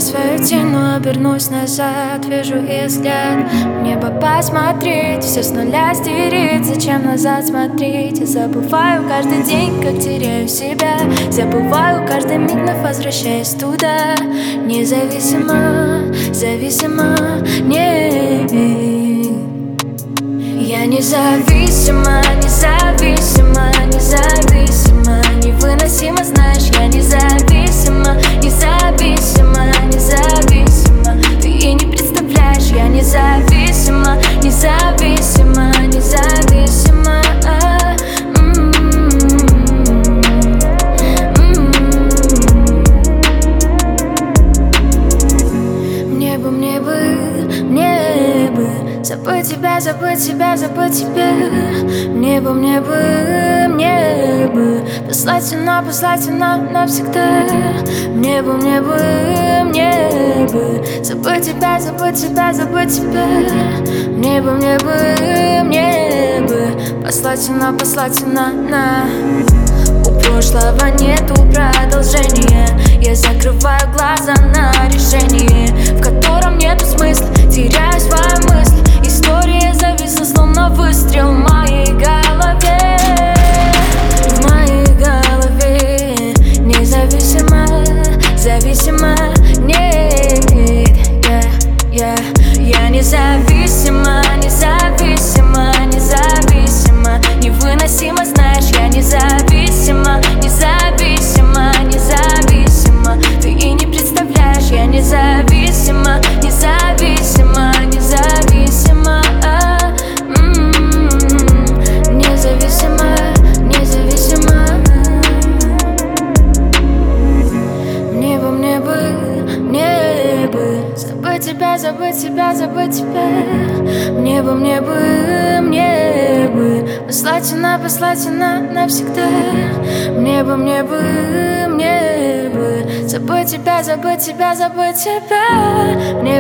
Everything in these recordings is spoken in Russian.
свою тень, но обернусь назад. Вижу их взгляд, в небо посмотреть, все с нуля стереть. Зачем назад смотреть? Я забываю каждый день, как теряю себя. Забываю каждый миг, вновь возвращаясь туда. Независимо, зависимо, нет. Я независима, независима, независима. Невыносимо, знаешь, я независима, независима, независима. Ты и не представляешь, я независима, независима, независима. Мне бы забыть тебя, забыть себя, забыть тебя. Мне бы послать она навсегда. Мне бы забыть тебя, забыть себя, забыть тебя. Мне бы послать она на. У прошлого нету продолжения. Я закрываю глаза на решение, в котором нету смысла. Теряю свою мысль. История зависла, словно выстрел в моей голове. В моей голове. Независимо, зависимо, нет. Я независима, независима, независима. Невыносимо, знаешь, я независима, независима, независима. Ты и не представляешь, я независима, независима, независима. Независима, независима. Мне бы забыть тебя, забыть себя, забыть тебя. Мне бы послать она навсегда. Мне бы забыть тебя, забыть себя, забыть тебя. Мне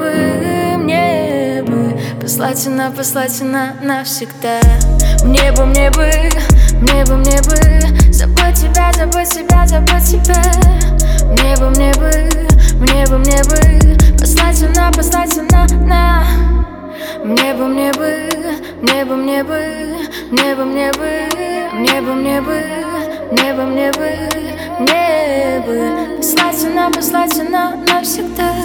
бы послать она навсегда. Мне бы забыть тебя, забыть себя, забыть тебя. Мне бы послать она на. Мне бы послать она навсегда.